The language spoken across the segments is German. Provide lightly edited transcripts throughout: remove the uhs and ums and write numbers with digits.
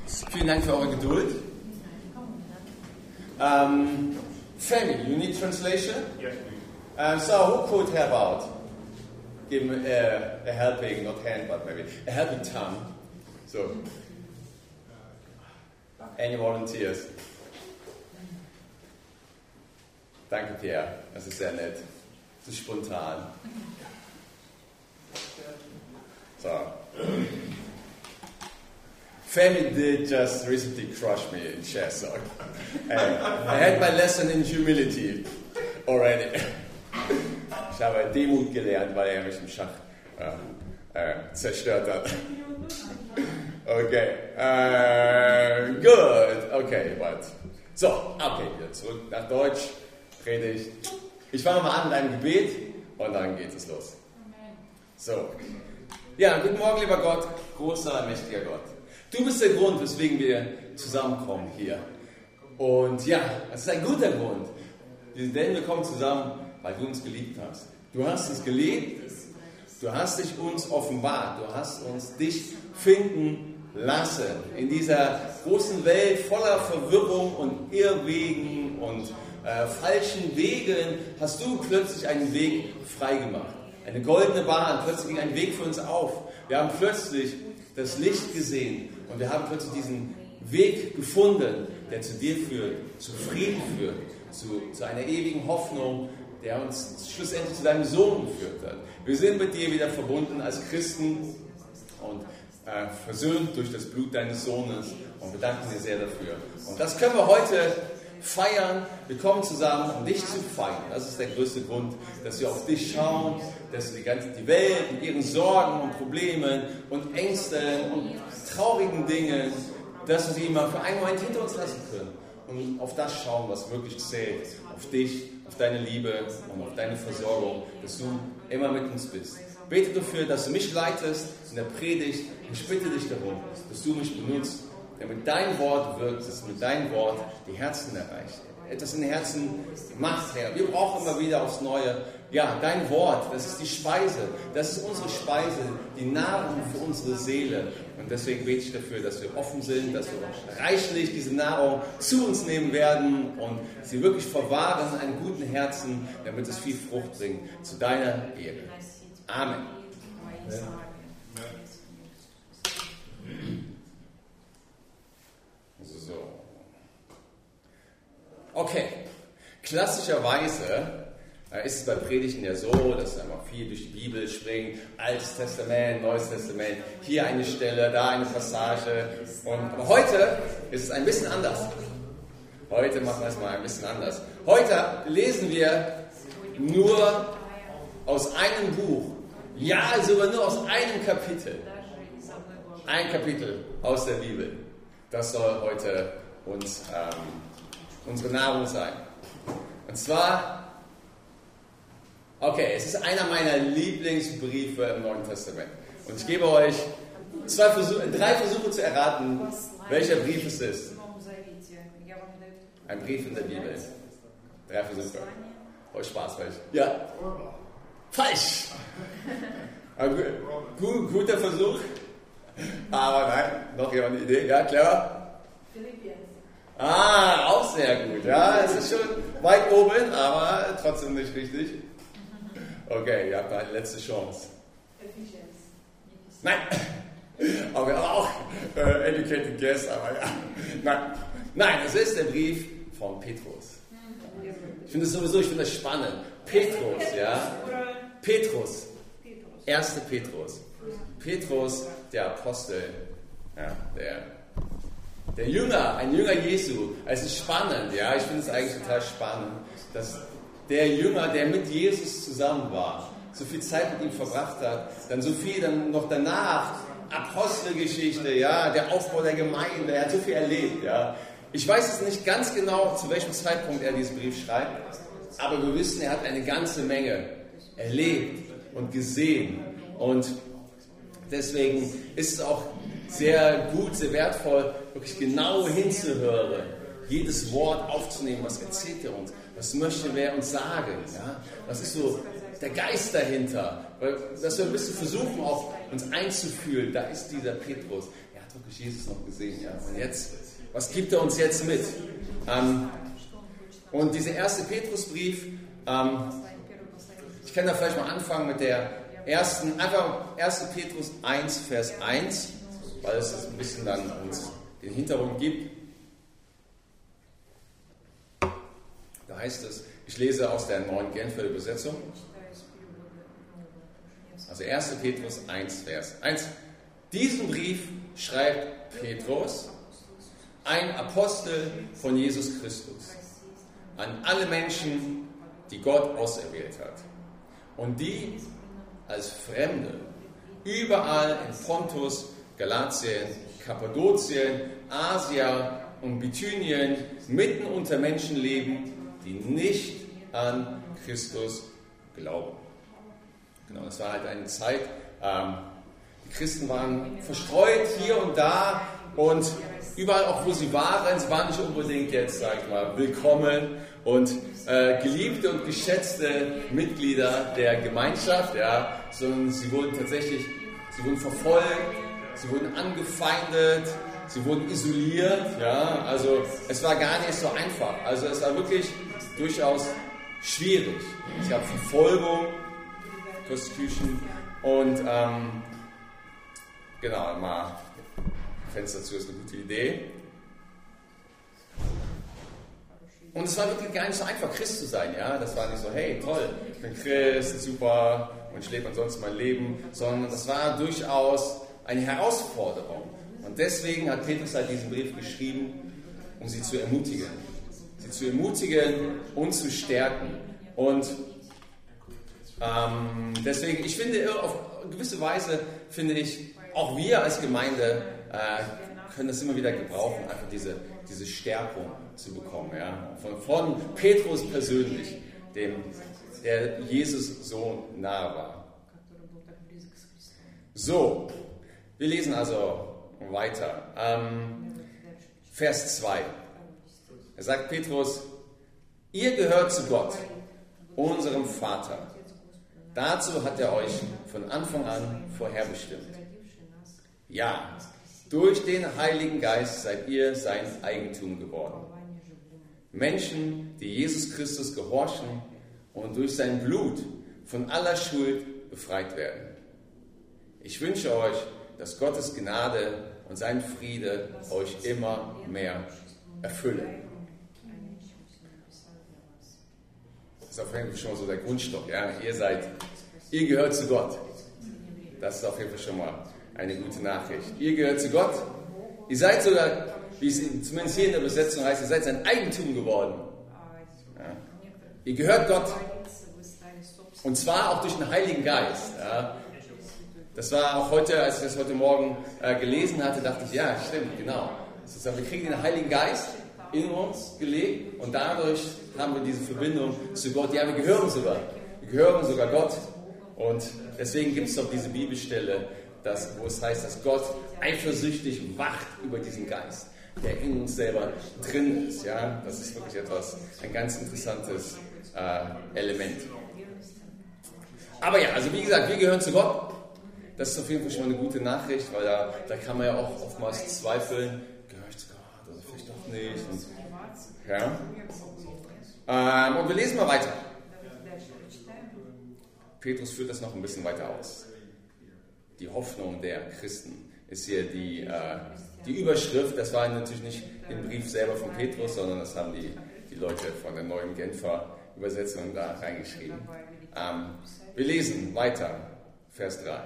Vielen Dank für eure Geduld. Family, you need translation? Yes, please. So who could help out? Give him a helping, not hand, but maybe a helping tongue. So, any volunteers? Danke, Pierre. Das ist sehr nett. Das ist spontan. So. Family did just recently crush me in chess. So I had my lesson in humility already. Ich habe Demut gelernt, weil er mich im Schach zerstört hat. Okay. Good. Okay, but. So, okay, wieder zurück nach Deutsch. Predigt. Ich fange mal an mit einem Gebet und dann geht es los. So. Ja, guten Morgen, lieber Gott, großer, mächtiger Gott. Du bist der Grund, weswegen wir zusammenkommen hier. Und ja, das ist ein guter Grund. Denn wir kommen zusammen, weil du uns geliebt hast. Du hast uns geliebt, du hast dich uns offenbart, du hast uns dich finden lassen. In dieser großen Welt voller Verwirrung und Irrwegen und falschen Wegen hast du plötzlich einen Weg freigemacht. Eine goldene Bahn, plötzlich ging ein Weg für uns auf. Wir haben plötzlich das Licht gesehen und wir haben plötzlich diesen Weg gefunden, der zu dir führt, zu Frieden führt, zu einer ewigen Hoffnung, der uns schlussendlich zu deinem Sohn geführt hat. Wir sind mit dir wieder verbunden als Christen und versöhnt durch das Blut deines Sohnes und wir danken dir sehr dafür. Und das können wir heute feiern. Wir kommen zusammen, um dich zu feiern. Das ist der größte Grund, dass wir auf dich schauen, dass wir die Welt mit ihren Sorgen und Problemen und Ängsten und traurigen Dingen, dass wir sie immer für einen Moment hinter uns lassen können und auf das schauen, was wirklich zählt. Auf dich, auf deine Liebe und auf deine Versorgung, dass du immer mit uns bist. Bete dafür, dass du mich leitest in der Predigt. Ich bitte dich darum, dass du mich benutzt, damit dein Wort wirkt, dass mit deinem Wort die Herzen erreicht. Etwas in den Herzen macht, Herr. Wir brauchen immer wieder aufs Neue, ja, dein Wort, das ist die Speise, das ist unsere Speise, die Nahrung für unsere Seele. Und deswegen bete ich dafür, dass wir offen sind, dass wir reichlich diese Nahrung zu uns nehmen werden und sie wirklich verwahren in einem guten Herzen, damit es viel Frucht bringt, zu deiner Ehre. Amen. So. Okay, klassischerweise ist es bei Predigten ja so, dass wir immer viel durch die Bibel springen, Altes Testament, Neues Testament, hier eine Stelle, da eine Passage. Aber heute ist es ein bisschen anders. Heute machen wir es mal ein bisschen anders. Heute lesen wir nur aus einem Buch, ja sogar nur aus einem Kapitel. Ein Kapitel aus der Bibel. Das soll heute unsere Nahrung sein. Und zwar, okay, es ist einer meiner Lieblingsbriefe im Neuen Testament. Und ich gebe euch drei Versuche zu erraten, welcher Brief es ist. Ein Brief in der Bibel. 3 Versuche. Euch Spaß, vielleicht. Ja. Falsch! Guter Versuch. Aber nein, noch jemand eine Idee? Ja, Clara? Philippians. Auch sehr gut. Ja, es ist schon weit oben, aber trotzdem nicht richtig. Okay, ihr habt eine letzte Chance. Ephesians. Nein! Aber auch educated guess, aber ja. Nein, es ist der Brief von Petrus. Ich finde das spannend. Petrus, ja. Petrus. 1. Petrus. Petrus, der Apostel, ja, der Jünger, ein Jünger Jesu. Es ist spannend, ja. Ich finde es eigentlich total spannend, dass der Jünger, der mit Jesus zusammen war, so viel Zeit mit ihm verbracht hat, dann so viel dann noch danach, Apostelgeschichte, ja, der Aufbau der Gemeinde, er hat so viel erlebt, ja. Ich weiß es nicht ganz genau, zu welchem Zeitpunkt er diesen Brief schreibt, aber wir wissen, er hat eine ganze Menge erlebt und gesehen. Und deswegen ist es auch sehr gut, sehr wertvoll, wirklich genau hinzuhören, jedes Wort aufzunehmen, was erzählt er uns, was möchte er uns sagen, ja? Was ist so der Geist dahinter. Dass wir ein bisschen versuchen, auch uns einzufühlen. Da ist dieser Petrus. Er hat wirklich Jesus noch gesehen. Ja? Und jetzt, was gibt er uns jetzt mit? Und dieser erste Petrusbrief, ich kann da vielleicht mal anfangen mit der einfach 1. Petrus 1, Vers 1, weil es ein bisschen dann uns den Hintergrund gibt. Da heißt es, ich lese aus der neuen Genfer Übersetzung. Also 1. Petrus 1, Vers 1. Diesen Brief schreibt Petrus, ein Apostel von Jesus Christus, an alle Menschen, die Gott auserwählt hat und die als Fremde überall in Pontus, Galatien, Kappadokien, Asia und Bithynien mitten unter Menschen leben, die nicht an Christus glauben. Genau, das war halt eine Zeit, die Christen waren verstreut hier und da und überall auch wo sie waren nicht unbedingt jetzt, sag ich mal, willkommen und geliebte und geschätzte Mitglieder der Gemeinschaft, ja, sondern sie wurden verfolgt, sie wurden angefeindet, sie wurden isoliert, ja, also es war gar nicht so einfach, also es war wirklich durchaus schwierig. Es gab Verfolgung, Persecution und genau, mal Fenster dazu ist eine gute Idee. Und es war wirklich gar nicht so einfach, Christ zu sein, ja. Das war nicht so, hey, toll, ich bin Christ, super, und ich lebe ansonsten mein Leben, sondern das war durchaus eine Herausforderung. Und deswegen hat Petrus halt diesen Brief geschrieben, um sie zu ermutigen. Sie zu ermutigen und zu stärken. Und deswegen, ich finde, auf gewisse Weise, finde ich, auch wir als Gemeinde können das immer wieder gebrauchen, einfach diese Stärkung zu bekommen. Ja? Von Petrus persönlich, der Jesus so nahe war. So, wir lesen also weiter. Vers 2. Er sagt Petrus, ihr gehört zu Gott, unserem Vater. Dazu hat er euch von Anfang an vorherbestimmt. Ja, durch den Heiligen Geist seid ihr sein Eigentum geworden. Menschen, die Jesus Christus gehorchen und durch sein Blut von aller Schuld befreit werden. Ich wünsche euch, dass Gottes Gnade und sein Friede euch immer mehr erfüllen. Das ist auf jeden Fall schon mal so der Grundstock. Ja? Ihr gehört zu Gott. Das ist auf jeden Fall schon mal eine gute Nachricht. Ihr gehört zu Gott. Ihr seid sogar, wie es zumindest hier in der Übersetzung heißt, ihr seid sein Eigentum geworden. Ja? Ihr gehört Gott. Und zwar auch durch den Heiligen Geist. Ja? Das war auch heute, als ich das heute Morgen gelesen hatte, dachte ich, ja, stimmt, genau. Wir kriegen den Heiligen Geist in uns gelegt und dadurch haben wir diese Verbindung zu Gott. Ja, wir gehören sogar Gott. Und deswegen gibt es doch diese Bibelstelle, wo es heißt, dass Gott eifersüchtig wacht über diesen Geist, der in uns selber drin ist. Ja? Das ist wirklich ein ganz interessantes Element. Aber ja, also wie gesagt, wir gehören zu Gott. Das ist auf jeden Fall schon mal eine gute Nachricht, weil da kann man ja auch oftmals zweifeln, gehöre ich zu Gott oder vielleicht doch nicht. Und wir lesen mal weiter. Petrus führt das noch ein bisschen weiter aus. Die Hoffnung der Christen ist hier die Überschrift. Das war natürlich nicht im Brief selber von Petrus, sondern das haben die Leute von der neuen Genfer Übersetzung da reingeschrieben. Wir lesen weiter, Vers 3.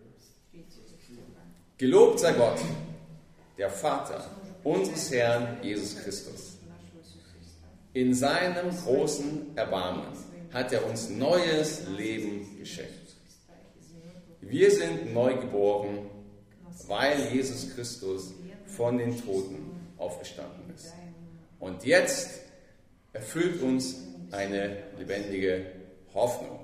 Gelobt sei Gott, der Vater unseres Herrn Jesus Christus. In seinem großen Erbarmen hat er uns neues Leben geschenkt. Wir sind neu geboren, weil Jesus Christus von den Toten auferstanden ist. Und jetzt erfüllt uns eine lebendige Hoffnung.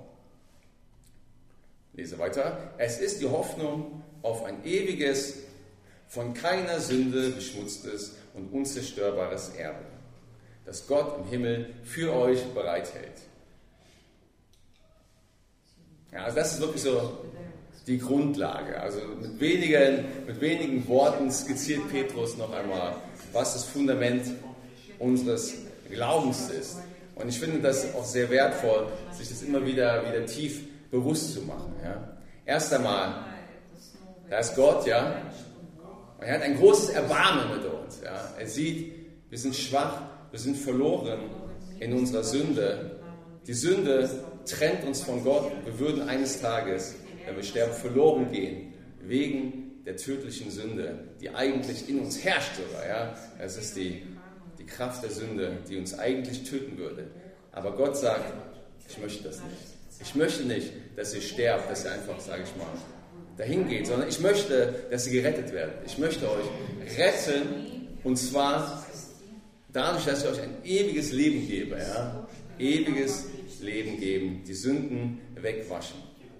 Lese weiter. Es ist die Hoffnung auf ein ewiges, von keiner Sünde beschmutztes und unzerstörbares Erbe, das Gott im Himmel für euch bereithält. Ja, also das ist wirklich so die Grundlage. Also mit wenigen Worten skizziert Petrus noch einmal, was das Fundament unseres Glaubens ist. Und ich finde das auch sehr wertvoll, sich das immer wieder tief bewusst zu machen. Ja. Erst einmal, da ist Gott, ja, und er hat ein großes Erbarmen mit uns. Ja. Er sieht, wir sind schwach, wir sind verloren in unserer Sünde. Die Sünde trennt uns von Gott. Wir würden eines Tages, wenn wir sterben, verloren gehen, wegen der tödlichen Sünde, die eigentlich in uns herrscht sogar. Ja. Es ist die Kraft der Sünde, die uns eigentlich töten würde. Aber Gott sagt, ich möchte das nicht. Ich möchte nicht, dass ihr sterbt, dass ihr einfach, sage ich mal, dahin geht, sondern ich möchte, dass ihr gerettet werdet. Ich möchte euch retten, und zwar dadurch, dass ich euch ein ewiges Leben gebe. Ja? Ewiges Leben geben, die Sünden wegwaschen.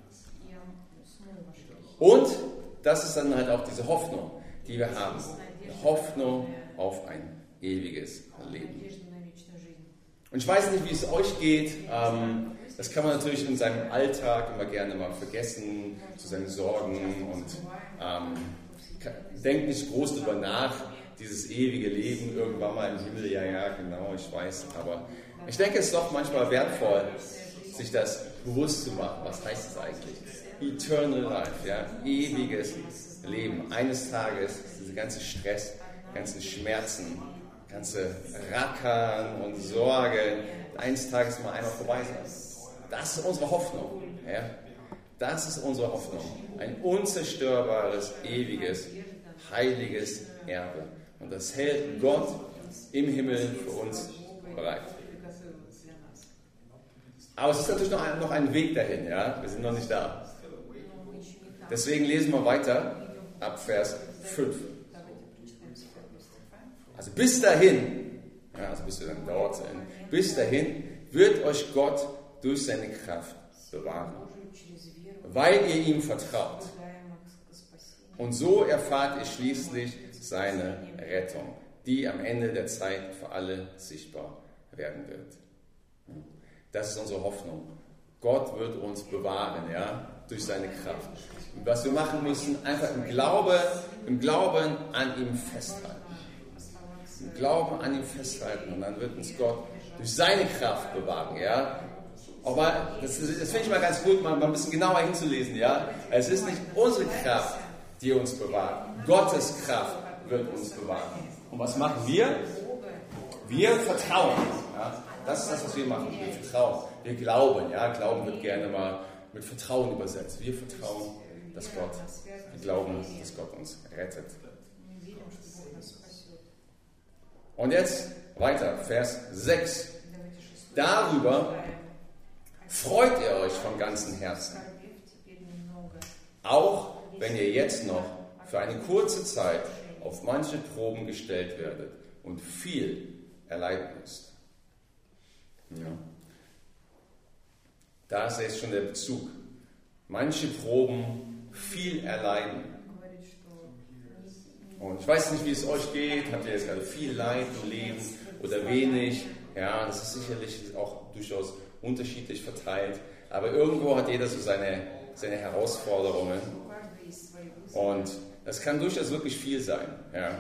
Und das ist dann halt auch diese Hoffnung, die wir haben. Die Hoffnung auf ein ewiges Leben. Und ich weiß nicht, wie es euch geht. Das kann man natürlich in seinem Alltag immer gerne mal vergessen, zu seinen Sorgen, und denkt nicht groß darüber nach, dieses ewige Leben irgendwann mal im Himmel. Ja, genau, ich weiß. Aber ich denke, es ist doch manchmal wertvoll, sich das bewusst zu machen. Was heißt das eigentlich? Eternal Life, ja, ewiges Leben. Eines Tages, dieser ganze Stress, ganzen Schmerzen, ganze Rackern und Sorgen, eines Tages mal einmal vorbei sein. Das ist unsere Hoffnung. Ja? Das ist unsere Hoffnung. Ein unzerstörbares, ewiges, heiliges Erbe. Und das hält Gott im Himmel für uns bereit. Aber es ist natürlich noch ein Weg dahin. Ja? Wir sind noch nicht da. Deswegen lesen wir weiter ab Vers 5. Also bis dahin, ja, also bis wir dann dort sind, bis dahin wird euch Gott durch seine Kraft bewahren, weil ihr ihm vertraut. Und so erfahrt ihr schließlich seine Rettung, die am Ende der Zeit für alle sichtbar werden wird. Das ist unsere Hoffnung. Gott wird uns bewahren, ja, durch seine Kraft. Und was wir machen müssen, einfach im Glauben an ihm festhalten. Im Glauben an ihm festhalten, und dann wird uns Gott durch seine Kraft bewahren. Ja? Aber das finde ich mal ganz gut, mal ein bisschen genauer hinzulesen. Ja? Es ist nicht unsere Kraft, die uns bewahrt. Gottes Kraft wird uns bewahren. Und was machen wir? Wir vertrauen. Ja? Das ist das, was wir machen. Wir vertrauen. Wir glauben. Ja? Glauben wird gerne mal mit Vertrauen übersetzt. Wir vertrauen, dass Gott, wir glauben, dass Gott uns rettet. Und jetzt weiter, Vers 6. Darüber freut ihr euch von ganzem Herzen, auch wenn ihr jetzt noch für eine kurze Zeit auf manche Proben gestellt werdet und viel erleiden müsst. Ja. Da ist jetzt schon der Bezug. Manche Proben, viel erleiden. Und ich weiß nicht, wie es euch geht. Habt ihr jetzt gerade viel Leid im Leben oder wenig? Ja, das ist sicherlich auch durchaus unterschiedlich verteilt. Aber irgendwo hat jeder so seine Herausforderungen. Und das kann durchaus wirklich viel sein. Ja.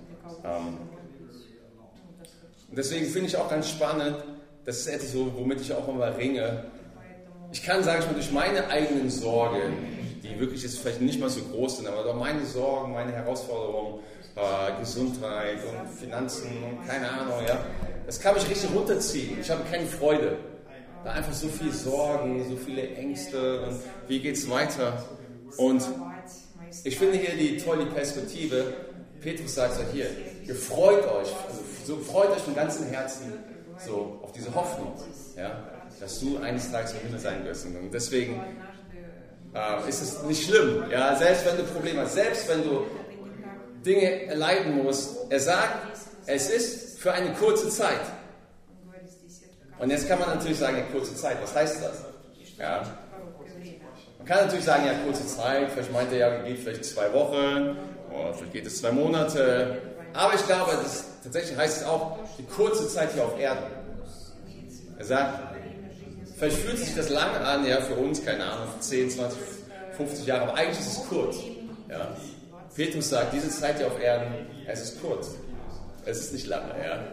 Und deswegen finde ich auch ganz spannend, das ist etwas, womit ich auch immer ringe. Ich kann, sage ich mal, durch meine eigenen Sorgen, die wirklich jetzt vielleicht nicht mal so groß sind, aber doch meine Sorgen, meine Herausforderungen, Gesundheit und Finanzen und keine Ahnung, ja, das kann mich richtig runterziehen. Ich habe keine Freude. Da einfach so viel Sorgen, so viele Ängste und wie geht's weiter? Und ich finde hier die tolle Perspektive. Petrus sagt ja hier, ihr freut euch, also so freut euch von ganzem Herzen so auf diese Hoffnung, ja, dass du eines Tages im Himmel sein wirst. Und deswegen ist es nicht schlimm, ja, selbst wenn du Probleme hast, selbst wenn du Dinge erleiden musst. Er sagt, es ist für eine kurze Zeit. Und jetzt kann man natürlich sagen, ja, kurze Zeit, was heißt das? Ja. Man kann natürlich sagen, ja, kurze Zeit, vielleicht meint er ja, geht vielleicht 2 Wochen, oder vielleicht geht es 2 Monate. Aber ich glaube, tatsächlich heißt es auch, die kurze Zeit hier auf Erden. Er sagt, Vielleicht fühlt sich das lang an, ja, für uns, keine Ahnung, 10, 20, 50 Jahre, aber eigentlich ist es kurz. Ja. Petrus sagt, diese Zeit hier auf Erden, es ist kurz. Es ist nicht lange, ja.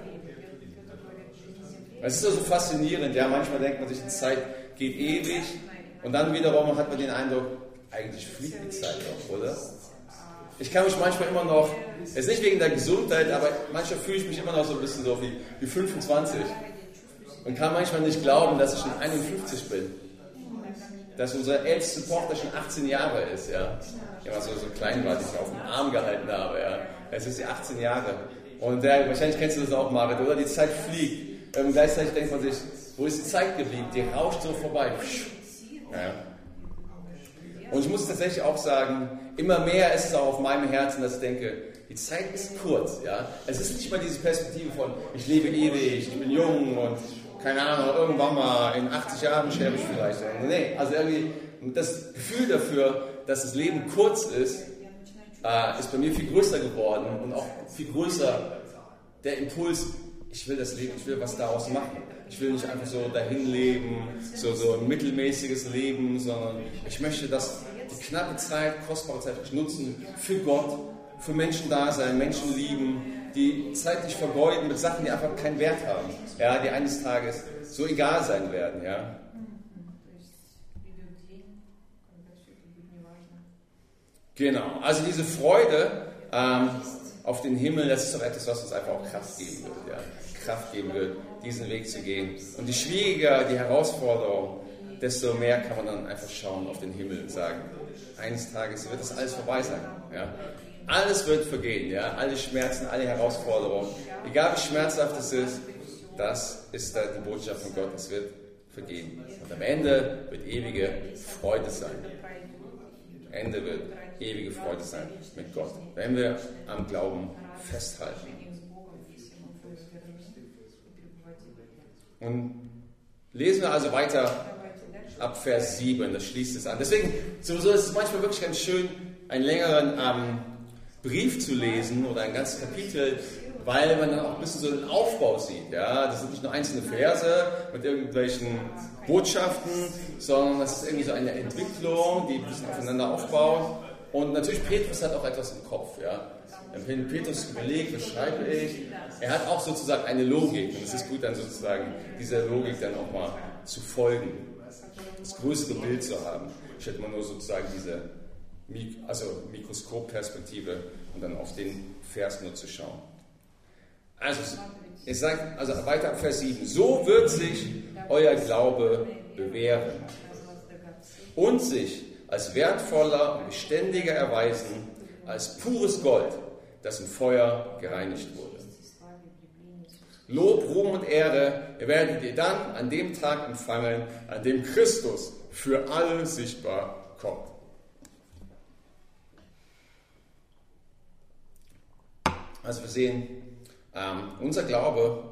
Es ist so faszinierend, ja, manchmal denkt man sich, die Zeit geht ewig und dann wiederum hat man den Eindruck, eigentlich fliegt die Zeit noch, oder? Ich kann mich manchmal immer noch, jetzt nicht wegen der Gesundheit, aber manchmal fühle ich mich immer noch so ein bisschen so wie 25 und kann manchmal nicht glauben, dass ich schon 51 bin. Dass unsere älteste Tochter schon 18 Jahre ist, ja. Ja, so klein war, die ich auf dem Arm gehalten habe, ja. Jetzt ist sie 18 Jahre. Und wahrscheinlich kennst du das auch, Marit, oder? Die Zeit fliegt. Und gleichzeitig denkt man sich, wo ist die Zeit geblieben? Die rauscht so vorbei. Ja. Und ich muss tatsächlich auch sagen, immer mehr ist es auch auf meinem Herzen, dass ich denke, die Zeit ist kurz. Ja? Es ist nicht mal diese Perspektive von, ich lebe ewig, ich bin jung und keine Ahnung, irgendwann mal in 80 Jahren sterbe ich vielleicht. Nee, also irgendwie das Gefühl dafür, dass das Leben kurz ist bei mir viel größer geworden und auch viel größer der Impuls, ich will das Leben, ich will was daraus machen. Ich will nicht einfach so dahin leben, so ein mittelmäßiges Leben, sondern ich möchte, dass die knappe Zeit, kostbare Zeit nutzen für Gott, für Menschen da sein, Menschen lieben, die Zeit nicht vergeuden mit Sachen, die einfach keinen Wert haben, ja, die eines Tages so egal sein werden. Ja. Genau, also diese Freude auf den Himmel, das ist doch etwas, was uns einfach auch Kraft geben wird. Ja. Kraft geben wird, diesen Weg zu gehen. Und je schwieriger die Herausforderung, desto mehr kann man dann einfach schauen auf den Himmel und sagen, eines Tages wird das alles vorbei sein. Ja. Alles wird vergehen, ja. Alle Schmerzen, alle Herausforderungen, egal wie schmerzhaft es ist, das ist da die Botschaft von Gott, es wird vergehen. Und am Ende wird ewige Freude sein. Am Ende wird ewige Freude sein mit Gott, wenn wir am Glauben festhalten. Und lesen wir also weiter ab Vers 7, das schließt es an. Deswegen, sowieso ist es manchmal wirklich ganz schön, einen längeren Brief zu lesen oder ein ganzes Kapitel, weil man dann auch ein bisschen so den Aufbau sieht. Ja? Das sind nicht nur einzelne Verse mit irgendwelchen Botschaften, sondern das ist irgendwie so eine Entwicklung, die ein bisschen aufeinander aufbaut. Und natürlich, Petrus hat auch etwas im Kopf. Ja? Wenn Petrus überlegt, was schreibe ich, er hat auch sozusagen eine Logik. Und es ist gut, dann sozusagen dieser Logik dann auch mal zu folgen, das größere Bild zu haben, statt man nur sozusagen diese Mikroskopperspektive und dann auf den Vers nur zu schauen. Also, es sagt, also weiter ab Vers 7, so wird sich euer Glaube bewähren und sich als wertvoller und beständiger erweisen als pures Gold, das im Feuer gereinigt wurde. Lob, Ruhm und Ehre werdet ihr dann an dem Tag empfangen, an dem Christus für alle sichtbar kommt. Also wir sehen, unser Glaube,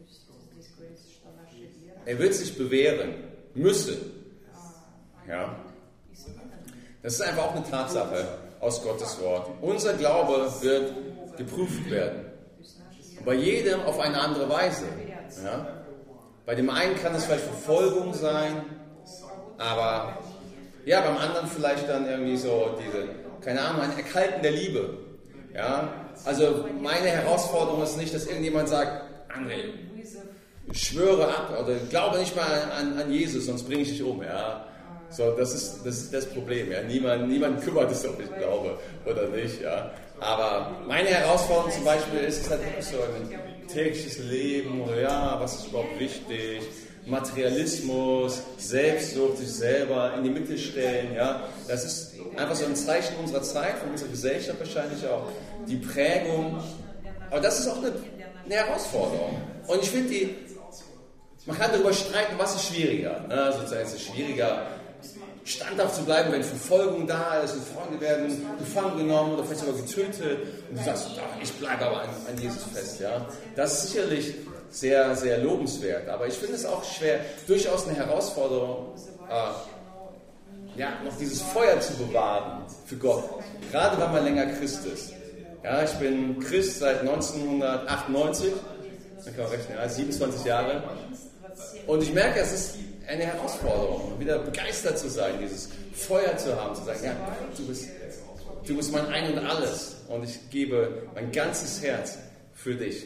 er wird sich bewähren müssen. Ja? Das ist einfach auch eine Tatsache aus Gottes Wort. Unser Glaube wird geprüft werden. Und bei jedem auf eine andere Weise. Ja? Bei dem einen kann es vielleicht Verfolgung sein, aber ja, beim anderen vielleicht dann irgendwie so diese, keine Ahnung, ein Erkalten der Liebe. Ja? Also meine Herausforderung ist nicht, dass irgendjemand sagt, André, ich schwöre ab oder glaube nicht mal an Jesus, sonst bringe ich dich um. Ja? So, das ist das Problem. Ja? Niemand kümmert sich, ob ich glaube oder nicht. Ja? Aber meine Herausforderung zum Beispiel ist es halt wirklich so ein tägliches Leben oder ja, was ist überhaupt wichtig? Materialismus, Selbstsucht, sich selber in die Mitte stellen. Ja? Das ist einfach so ein Zeichen unserer Zeit, von unserer Gesellschaft wahrscheinlich auch. Die Prägung. Aber das ist auch eine Herausforderung. Und ich finde, man kann darüber streiten, was ist schwieriger. Ne? Sozusagen ist es schwieriger, standhaft zu bleiben, wenn Verfolgung da ist und Freunde werden gefangen genommen oder vielleicht sogar getötet. Und du sagst, ich bleibe aber an Jesus fest. Ja? Das ist sicherlich sehr, sehr lobenswert. Aber ich finde es auch schwer, durchaus eine Herausforderung, noch dieses Feuer zu bewahren für Gott. Gerade wenn man länger Christ ist. Ja, ich bin Christ seit 1998. Da kann man rechnen, 27 Jahre. Und ich merke, es ist eine Herausforderung, wieder begeistert zu sein, dieses Feuer zu haben, zu sagen, ja, du bist mein Ein und Alles und ich gebe mein ganzes Herz für dich.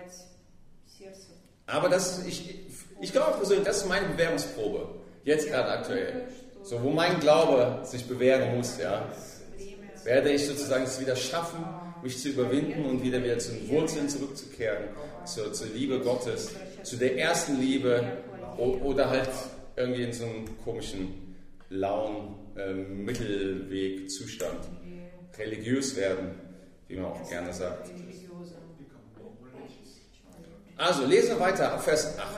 Aber ich glaube persönlich, das ist meine Bewährungsprobe, jetzt gerade aktuell. So, wo mein Glaube sich bewähren muss, ja, werde ich sozusagen es wieder schaffen, mich zu überwinden und wieder zu den Wurzeln zurückzukehren, zur Liebe Gottes, zu der ersten Liebe oder halt irgendwie in so einem komischen, lauen Mittelwegzustand. Religiös werden, wie man auch gerne sagt. Also, lesen wir weiter ab Vers 8.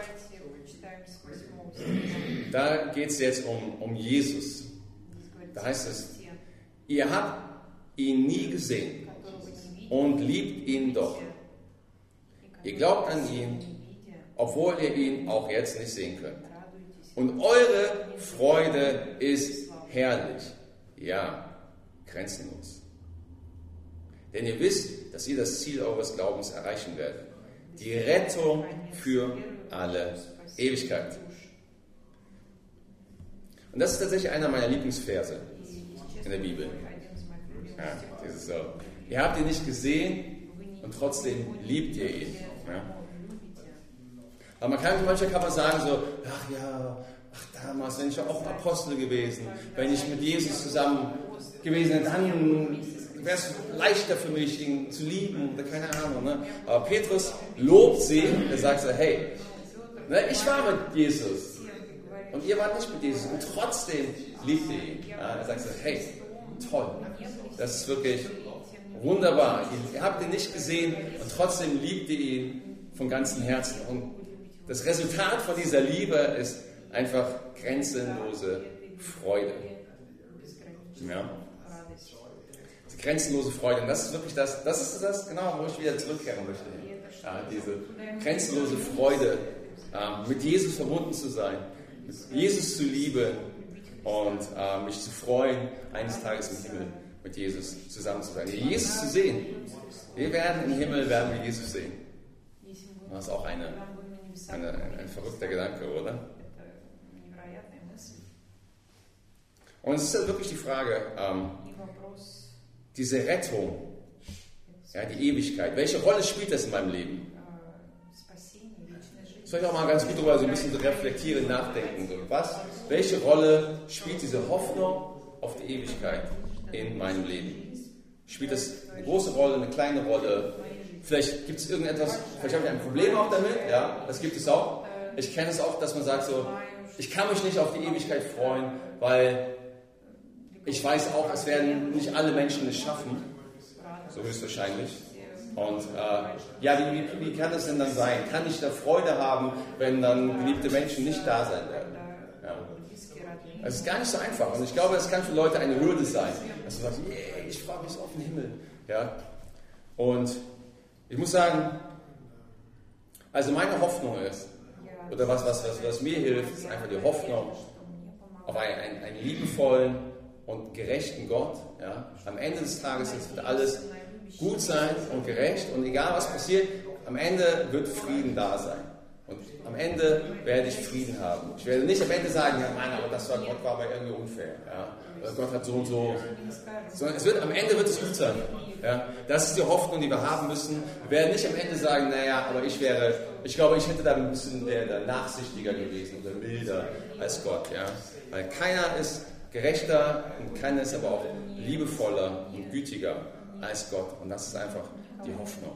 Da geht es jetzt um Jesus. Da heißt es, ihr habt ihn nie gesehen und liebt ihn doch. Ihr glaubt an ihn, obwohl ihr ihn auch jetzt nicht sehen könnt. Und eure Freude ist herrlich, ja, grenzenlos. Denn ihr wisst, dass ihr das Ziel eures Glaubens erreichen werdet. Die Rettung für alle Ewigkeit. Und das ist tatsächlich einer meiner Lieblingsverse in der Bibel. Ja, dieses so. Ihr habt ihn nicht gesehen und trotzdem liebt ihr ihn. Ja. Aber manchmal kann man sagen so, damals bin ich ja auch Apostel gewesen. Wenn ich mit Jesus zusammen gewesen wäre, dann wäre es leichter für mich, ihn zu lieben oder keine Ahnung. Ne? Aber Petrus lobt sie, er sagt so, hey, ne, ich war mit Jesus und ihr wart nicht mit Jesus und trotzdem liebt ihr ihn. Ja, er sagt so, hey, toll, das ist wirklich wunderbar. Ihr habt ihn nicht gesehen und trotzdem liebt ihr ihn von ganzem Herzen. Und das Resultat von dieser Liebe ist einfach grenzenlose Freude. Ja. Die grenzenlose Freude. Und das ist wirklich das ist das, genau, wo ich wieder zurückkehren möchte. Ja, diese grenzenlose Freude, mit Jesus verbunden zu sein, mit Jesus zu lieben und mich zu freuen, eines Tages im Himmel mit Jesus zusammen zu sein. Jesus zu sehen. Wir werden im Himmel, werden wir Jesus sehen. Das ist auch ein verrückter Gedanke, oder? Und es ist halt wirklich die Frage, diese Rettung, ja, die Ewigkeit, welche Rolle spielt das in meinem Leben? Das soll ich auch mal ganz gut darüber so ein bisschen reflektieren, nachdenken. So. Welche Rolle spielt diese Hoffnung auf die Ewigkeit in meinem Leben? Spielt das eine große Rolle, eine kleine Rolle? Vielleicht gibt es irgendetwas, vielleicht habe ich ein Problem auch damit, ja, das gibt es auch. Ich kenne es auch, dass man sagt so, ich kann mich nicht auf die Ewigkeit freuen, weil ich weiß auch, es werden nicht alle Menschen es schaffen, so höchstwahrscheinlich. Und wie kann das denn dann sein? Kann ich da Freude haben, wenn dann geliebte Menschen nicht da sein werden? Ja. Es ist gar nicht so einfach. Und ich glaube, es kann für Leute eine Hürde sein, dass du sagst, yeah, ich freue mich auf den Himmel. Ja. Und ich muss sagen, also meine Hoffnung ist, oder was mir hilft, ist einfach die Hoffnung auf einen liebevollen und gerechten Gott. Ja. Am Ende des Tages wird alles gut sein und gerecht und egal was passiert, am Ende wird Frieden da sein. Und am Ende werde ich Frieden haben. Ich werde nicht am Ende sagen, ja Mann, aber Gott war aber irgendwie unfair. Ja. Oder Gott hat so und so. Sondern am Ende wird es gut sein. Ja. Das ist die Hoffnung, die wir haben müssen. Wir werden nicht am Ende sagen, naja, aber ich glaube, ich hätte da ein bisschen nachsichtiger gewesen oder milder als Gott. Ja. Weil keiner ist gerechter und keiner ist aber auch liebevoller und gütiger als Gott. Und das ist einfach die Hoffnung.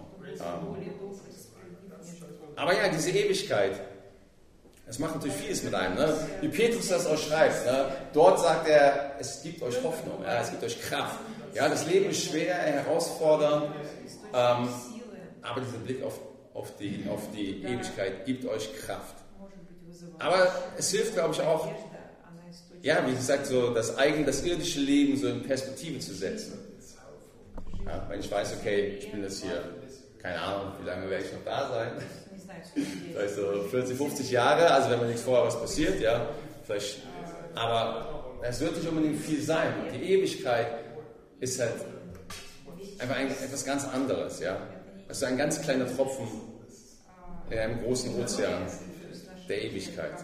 Aber ja, diese Ewigkeit, das macht natürlich vieles mit einem. Ne? Wie Petrus das auch schreibt. Ne? Dort sagt er, es gibt euch Hoffnung, ja, es gibt euch Kraft. Ja, das Leben ist schwer, herausfordernd, aber dieser Blick auf die Ewigkeit gibt euch Kraft. Aber es hilft, glaube ich, auch, ja, wie gesagt, so das irdische Leben so in Perspektive zu setzen. Ja, wenn ich weiß, okay, ich bin jetzt hier, keine Ahnung, wie lange werde ich noch da sein? Vielleicht so 40, 50 Jahre, also wenn mir nichts vorher was passiert, ja, vielleicht, aber es wird nicht unbedingt viel sein. Die Ewigkeit ist halt einfach etwas ganz anderes, ja. Es ist ein ganz kleiner Tropfen in einem großen Ozean. der Ewigkeit.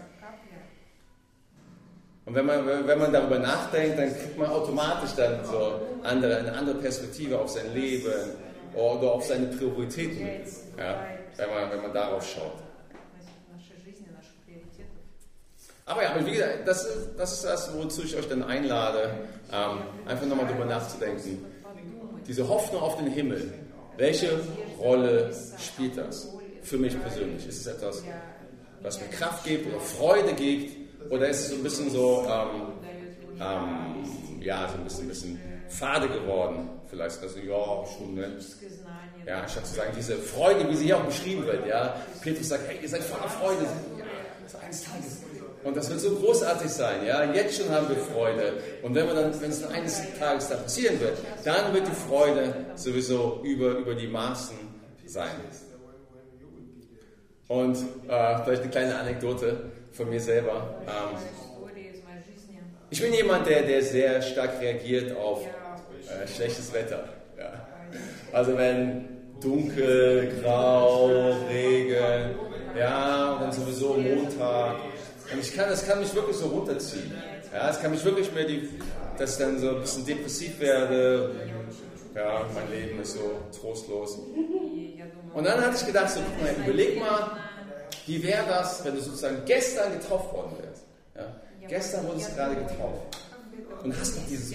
Und wenn man darüber nachdenkt, dann kriegt man automatisch dann so eine andere Perspektive auf sein Leben oder auf seine Prioritäten, ja, wenn man darauf schaut. Aber wie gesagt, das ist das, wozu ich euch dann einlade, einfach nochmal darüber nachzudenken. Diese Hoffnung auf den Himmel, welche Rolle spielt das für mich persönlich? Ist es etwas, was mir Kraft gibt oder Freude gibt? Oder ist es so ein bisschen so, so ein bisschen fade geworden? Vielleicht, also, ja, schon, ne? Ja, statt zu sagen, diese Freude, wie sie hier auch beschrieben wird, ja. Petrus sagt, hey, ihr seid voller Freude. Ja, eines Tages. Und das wird so großartig sein, ja. Jetzt schon haben wir Freude. Und wenn es dann eines Tages da passieren wird, dann wird die Freude sowieso über die Maßen sein. Und vielleicht eine kleine Anekdote von mir selber. Ich bin jemand, der sehr stark reagiert auf schlechtes Wetter. Ja. Also wenn dunkel, grau, Regen, ja, und dann sowieso Montag. Und das kann mich wirklich so runterziehen. Ja, es kann mich wirklich dass ich dann so ein bisschen depressiv werde. Ja, mein Leben ist so trostlos. Und dann hatte ich gedacht, so, guck mal, überleg mal, wie wäre das, wenn du sozusagen gestern getauft worden wärst. Ja? Gestern wurdest du gerade getauft. Und hast noch dieses...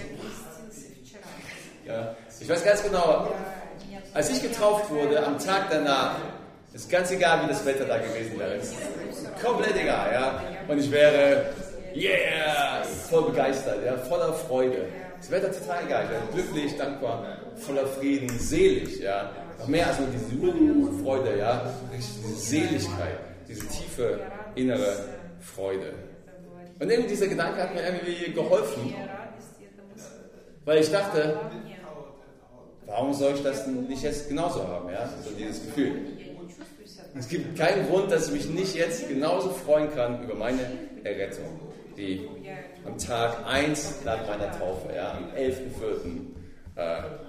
Ja, ich weiß ganz genau, als ich getauft wurde, am Tag danach, ist ganz egal, wie das Wetter da gewesen wäre. Ist komplett egal, ja. Und ich wäre, voll begeistert, ja, voller Freude. Das Wetter total egal, ich wäre glücklich, dankbar, voller Frieden, selig, ja. Noch mehr als nur diese Freude, ja. Diese Seligkeit, diese tiefe innere Freude. Und irgendwie dieser Gedanke hat mir irgendwie geholfen, weil ich dachte, warum soll ich das nicht jetzt genauso haben, ja? So dieses Gefühl. Es gibt keinen Grund, dass ich mich nicht jetzt genauso freuen kann über meine Errettung, die am Tag 1 nach meiner Taufe, ja, am 11.04.1998.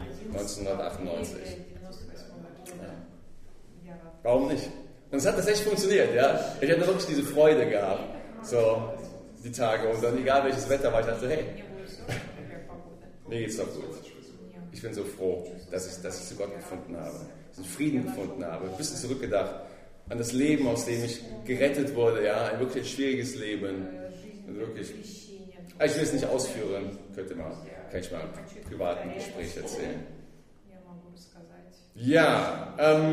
Ja. Warum nicht? Und es hat tatsächlich funktioniert, ja. Ich habe wirklich diese Freude gehabt, so die Tage. Und dann, egal welches Wetter war, ich dachte, hey, mir geht's doch gut. Ich bin so froh, dass ich zu Gott gefunden habe, dass ich Frieden gefunden habe, ein bisschen zurückgedacht an das Leben, aus dem ich gerettet wurde, ja, ein wirklich schwieriges Leben. Wirklich. Ich will es nicht ausführen, kann ich mal im privaten Gespräch erzählen. Ja,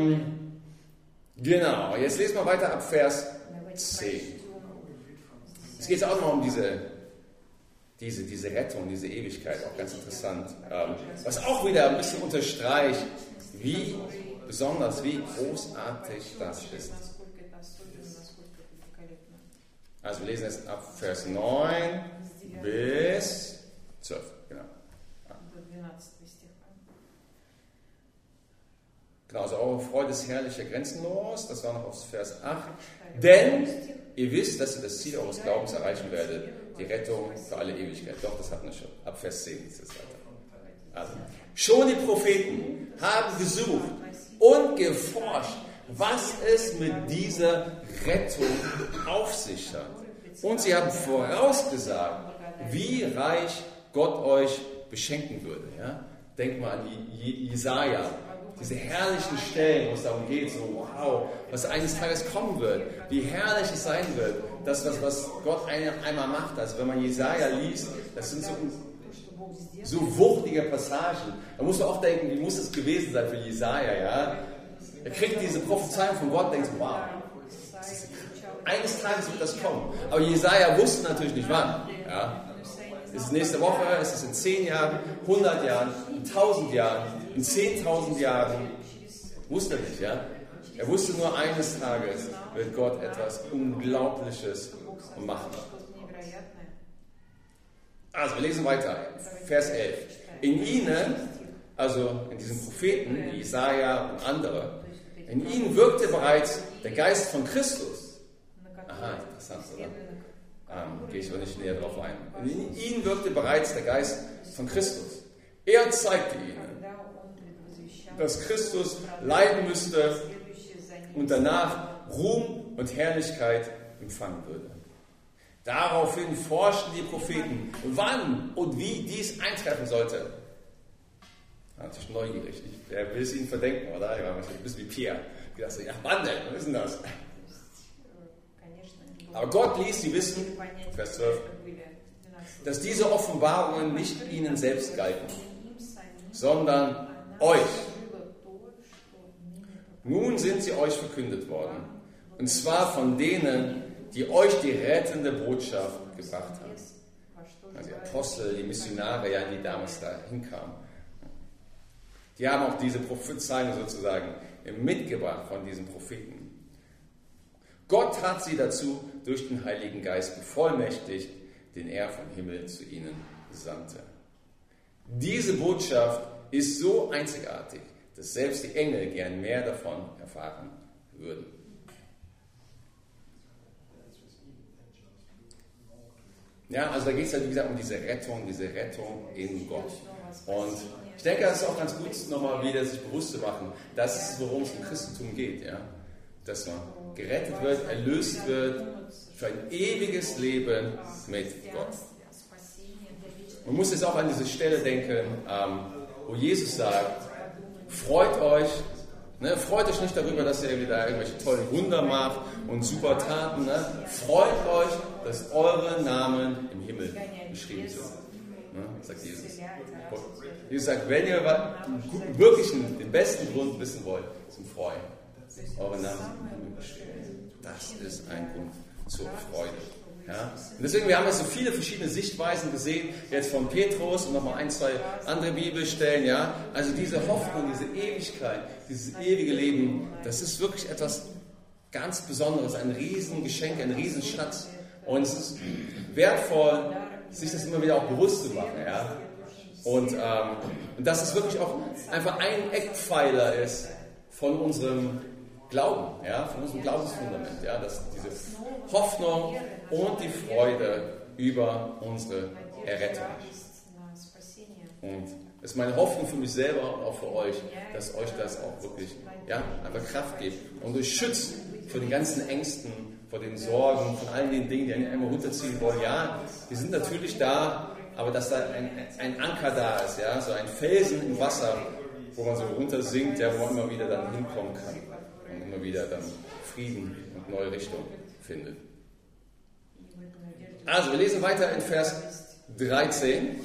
genau. Jetzt lesen wir weiter ab Vers 10. Es geht auch noch um diese Rettung, diese Ewigkeit, auch ganz interessant. Was auch wieder ein bisschen unterstreicht, wie besonders, wie großartig das ist. Also wir lesen jetzt ab Vers 9 bis 12. Genau. Genau, also eure Freude ist herrlich, grenzenlos. Das war noch aus Vers 8. Denn ihr wisst, dass ihr das Ziel eures Glaubens erreichen werdet, die Rettung für alle Ewigkeit. Doch, das hatten wir schon. Ab Vers 10 ist es weiter. Also, schon die Propheten haben gesucht und geforscht, was es mit dieser Rettung auf sich hat. Und sie haben vorausgesagt, wie reich Gott euch beschenken würde. Ja? Denkt mal an Jesaja. Diese herrlichen Stellen, wo es darum geht, so wow, was eines Tages kommen wird, wie herrlich es sein wird, das, was Gott einmal macht. Also wenn man Jesaja liest, das sind so wuchtige Passagen. Da musst du auch denken, wie muss es gewesen sein für Jesaja, ja? Er kriegt diese Prophezeiung von Gott, denkt so, wow, eines Tages wird das kommen. Aber Jesaja wusste natürlich nicht wann, ja? Ist es nächste Woche, ist es in 10 Jahren, 100 Jahren, in 1000 Jahren, in 10.000 Jahren? Wusste er nicht, ja? Er wusste nur, eines Tages wird Gott etwas Unglaubliches machen. Also, wir lesen weiter. Vers 11. In ihnen, also in diesen Propheten, wie Jesaja und andere, in ihnen wirkte bereits der Geist von Christus. Aha, interessant, oder? Gehe ich aber nicht näher drauf ein. In ihnen wirkte bereits der Geist von Christus. Er zeigte ihnen, dass Christus leiden müsste und danach Ruhm und Herrlichkeit empfangen würde. Daraufhin forschten die Propheten, wann und wie dies eintreffen sollte. Natürlich neugierig. Wer will es ihnen verdenken, oder? Ja, ein bisschen wie Pierre. Ich dachte, ja, wann denn? Was ist denn das? Aber Gott ließ sie wissen, Vers 12, dass diese Offenbarungen nicht ihnen selbst galten, sondern euch. Nun sind sie euch verkündet worden. Und zwar von denen, die euch die rettende Botschaft gebracht haben. Also die Apostel, die Missionare, ja, die damals da hinkamen. Die haben auch diese Prophezeiung sozusagen mitgebracht von diesen Propheten. Gott hat sie dazu durch den Heiligen Geist bevollmächtigt, den er vom Himmel zu ihnen sandte. Diese Botschaft ist so einzigartig, dass selbst die Engel gern mehr davon erfahren würden. Ja, also da geht es halt, wie gesagt, um diese Rettung in Gott. Und ich denke, das ist auch ganz gut, nochmal wieder sich bewusst zu machen, das ist, worum es im Christentum geht. Ja? Dass man gerettet wird, erlöst wird für ein ewiges Leben mit Gott. Man muss jetzt auch an diese Stelle denken, wo Jesus sagt, freut euch, ne? Freut euch nicht darüber, dass ihr wieder irgendwelche tollen Wunder macht und super Taten. Ne? Freut euch, dass eure Namen im Himmel geschrieben sind. Ne? Sagt Jesus. Jesus sagt, wenn ihr wirklich den besten Grund wissen wollt zum Freuen, eure Namen sind im Himmel geschrieben. Das ist ein Grund zur Freude. Ja? Und deswegen, wir haben jetzt so viele verschiedene Sichtweisen gesehen, jetzt von Petrus und nochmal ein, zwei andere Bibelstellen. Ja? Also diese Hoffnung, diese Ewigkeit, dieses ewige Leben, das ist wirklich etwas ganz Besonderes, ein Riesengeschenk, ein Riesenschatz. Und es ist wertvoll, sich das immer wieder auch bewusst zu machen. Ja? Und dass es wirklich auch einfach ein Eckpfeiler ist von unserem Glauben, ja, von unserem Glaubensfundament, ja, dass diese Hoffnung und die Freude über unsere Errettung. Und es ist meine Hoffnung für mich selber und auch für euch, dass euch das auch wirklich, ja, einfach Kraft gibt und euch schützt vor den ganzen Ängsten, vor den Sorgen, von all den Dingen, die einen immer runterziehen wollen. Ja, die sind natürlich da, aber dass da ein Anker da ist, ja, so ein Felsen im Wasser, wo man so runter sinkt, ja, wo man immer wieder dann hinkommen kann. Immer wieder dann Frieden und neue Richtung findet. Also, wir lesen weiter in Vers 13.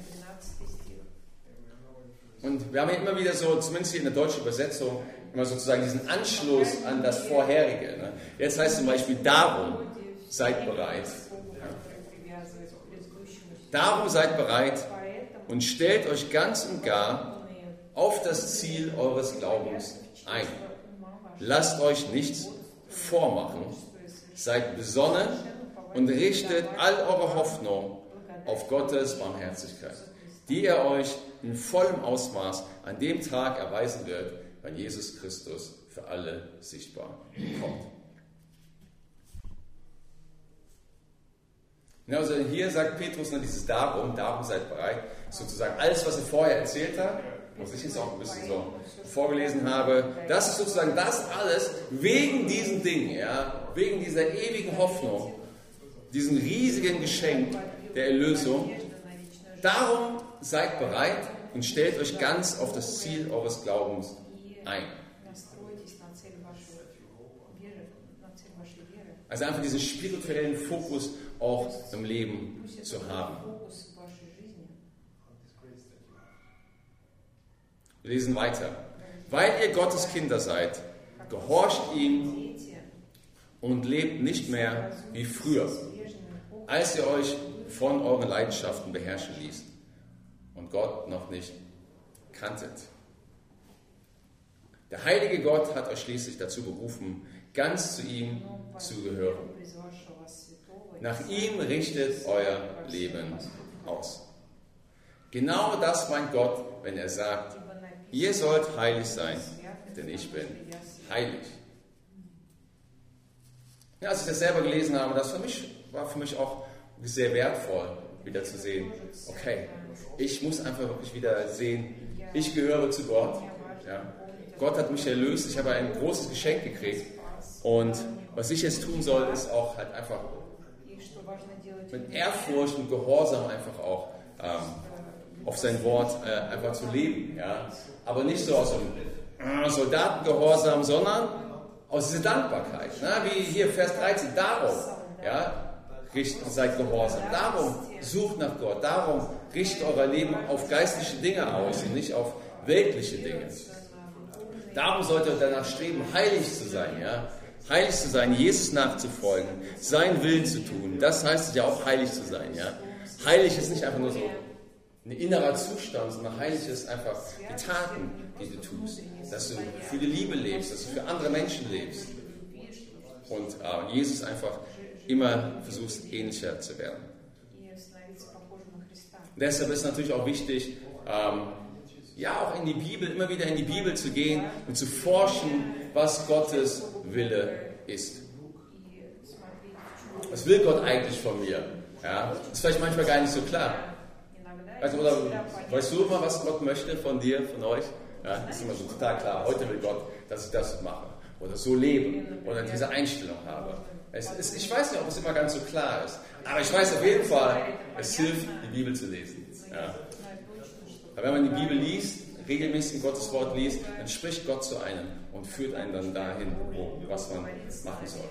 Und wir haben hier immer wieder so, zumindest hier in der deutschen Übersetzung, immer sozusagen diesen Anschluss an das Vorherige. Ne? Jetzt heißt zum Beispiel, darum seid bereit. Ja. Darum seid bereit und stellt euch ganz und gar auf das Ziel eures Glaubens ein. Lasst euch nichts vormachen, seid besonnen und richtet all eure Hoffnung auf Gottes Barmherzigkeit, die er euch in vollem Ausmaß an dem Tag erweisen wird, wenn Jesus Christus für alle sichtbar kommt. Ja, also hier sagt Petrus dieses darum seid bereit, sozusagen alles, was er vorher erzählt hat, was ich jetzt auch ein bisschen so vorgelesen habe, das ist sozusagen das alles wegen diesen Dingen, ja, wegen dieser ewigen Hoffnung, diesem riesigen Geschenk der Erlösung. Darum seid bereit und stellt euch ganz auf das Ziel eures Glaubens ein. Also einfach diesen spirituellen Fokus auch im Leben zu haben. Wir lesen weiter. Weil ihr Gottes Kinder seid, gehorcht ihm und lebt nicht mehr wie früher, als ihr euch von euren Leidenschaften beherrschen ließt und Gott noch nicht kanntet. Der heilige Gott hat euch schließlich dazu berufen, ganz zu ihm zu gehören. Nach ihm richtet euer Leben aus. Genau das meint Gott, wenn er sagt, ihr sollt heilig sein, denn ich bin heilig. Ja, als ich das selber gelesen habe, war für mich auch sehr wertvoll, wieder zu sehen, okay, ich muss einfach wirklich wieder sehen, ich gehöre zu Gott. Ja. Gott hat mich erlöst, ich habe ein großes Geschenk gekriegt Und was ich jetzt tun soll, ist auch halt einfach mit Ehrfurcht und Gehorsam einfach auch auf sein Wort einfach zu leben. Ja? Aber nicht so aus einem Soldatengehorsam, sondern aus dieser Dankbarkeit. Na, wie hier Vers 13, darum, ja, seid gehorsam. Darum sucht nach Gott. Darum richtet euer Leben auf geistliche Dinge aus und nicht auf weltliche Dinge. Darum sollt ihr danach streben, heilig zu sein. Ja? Heilig zu sein, Jesus nachzufolgen, seinen Willen zu tun. Das heißt es ja auch, heilig zu sein. Ja? Heilig ist nicht einfach nur so ein innerer Zustand, sondern heilig ist einfach die Taten, die du tust. Dass du für die Liebe lebst, dass du für andere Menschen lebst. Und Jesus einfach immer versuchst, ähnlicher zu werden. Deshalb ist natürlich auch wichtig, auch in die Bibel, immer wieder in die Bibel zu gehen und zu forschen, was Gottes Wille ist. Was will Gott eigentlich von mir? Ja, das ist vielleicht manchmal gar nicht so klar. Also, oder weißt du immer, was Gott möchte von dir, von euch? Ja, das ist immer so total klar. Heute will Gott, dass ich das mache. Oder so lebe. Oder diese Einstellung habe. Ich weiß nicht, ob es immer ganz so klar ist. Aber ich weiß auf jeden Fall, es hilft, die Bibel zu lesen. Ja. Aber wenn man die Bibel liest, regelmäßig Gottes Wort liest, dann spricht Gott zu einem und führt einen dann dahin, was man machen soll.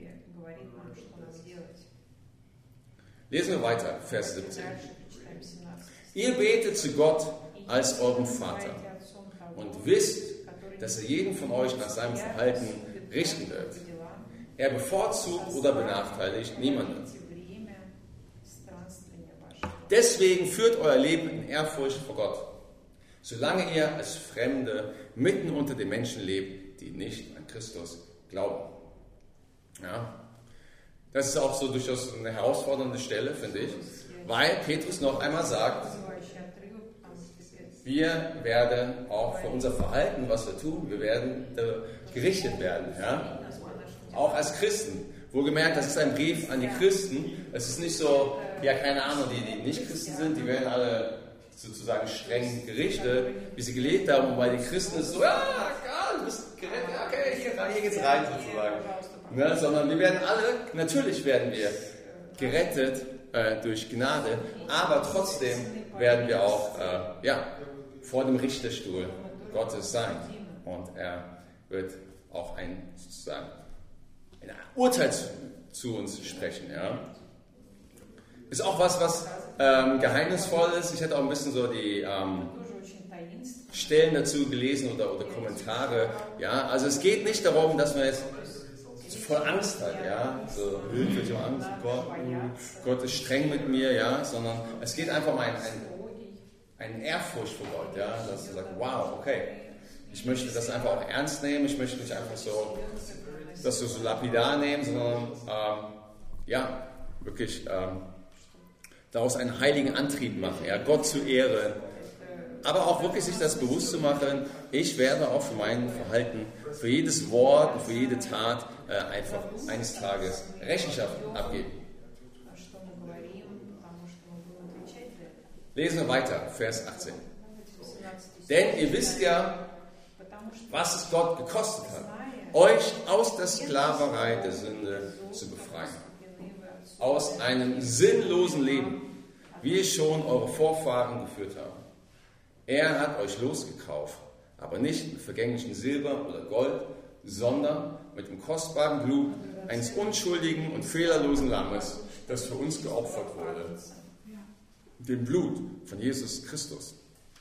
Lesen wir weiter, Vers 17. Ihr betet zu Gott als eurem Vater und wisst, dass er jeden von euch nach seinem Verhalten richten wird. Er bevorzugt oder benachteiligt niemanden. Deswegen führt euer Leben in Ehrfurcht vor Gott, solange ihr als Fremde mitten unter den Menschen lebt, die nicht an Christus glauben. Ja, das ist auch so durchaus eine herausfordernde Stelle, finde ich, weil Petrus noch einmal sagt, wir werden auch für unser Verhalten, was wir tun, wir werden gerichtet werden. Ja? Auch als Christen. Wohlgemerkt, das ist ein Brief an die Christen. Es ist nicht so, ja, keine Ahnung, die nicht Christen sind, die werden alle sozusagen streng gerichtet, wie sie gelebt haben. Und bei den Christen ist es so, ja, du bist gerettet, okay, hier geht's rein sozusagen. Ne? Sondern wir werden alle, natürlich werden wir gerettet durch Gnade, aber trotzdem werden wir auch vor dem Richterstuhl Gottes sein. Und er wird auch ein Urteil zu uns sprechen. Ja. Ist auch was geheimnisvoll ist. Ich hätte auch ein bisschen so die Stellen dazu gelesen oder Kommentare. Ja. Also es geht nicht darum, dass man jetzt so voll Angst hat. Ja. So, Hilfe, ich habe Angst, Gott ist streng mit mir, ja. Sondern es geht einfach um eine Ehrfurcht vor Gott. Ja. Dass du sagst, wow, okay, ich möchte das einfach auch ernst nehmen. Ich möchte nicht einfach so das so lapidar nehmen, sondern wirklich daraus einen heiligen Antrieb machen, ja, Gott zu ehren, aber auch wirklich sich das bewusst zu machen, ich werde auch für mein Verhalten, für jedes Wort und für jede Tat einfach eines Tages Rechenschaft abgeben. Lesen wir weiter, Vers 18. Denn ihr wisst ja, was es Gott gekostet hat, euch aus der Sklaverei der Sünde zu befreien. Aus einem sinnlosen Leben, wie es schon eure Vorfahren geführt haben. Er hat euch losgekauft, aber nicht mit vergänglichem Silber oder Gold, sondern mit dem kostbaren Blut eines unschuldigen und fehlerlosen Lammes, das für uns geopfert wurde. Dem Blut von Jesus Christus.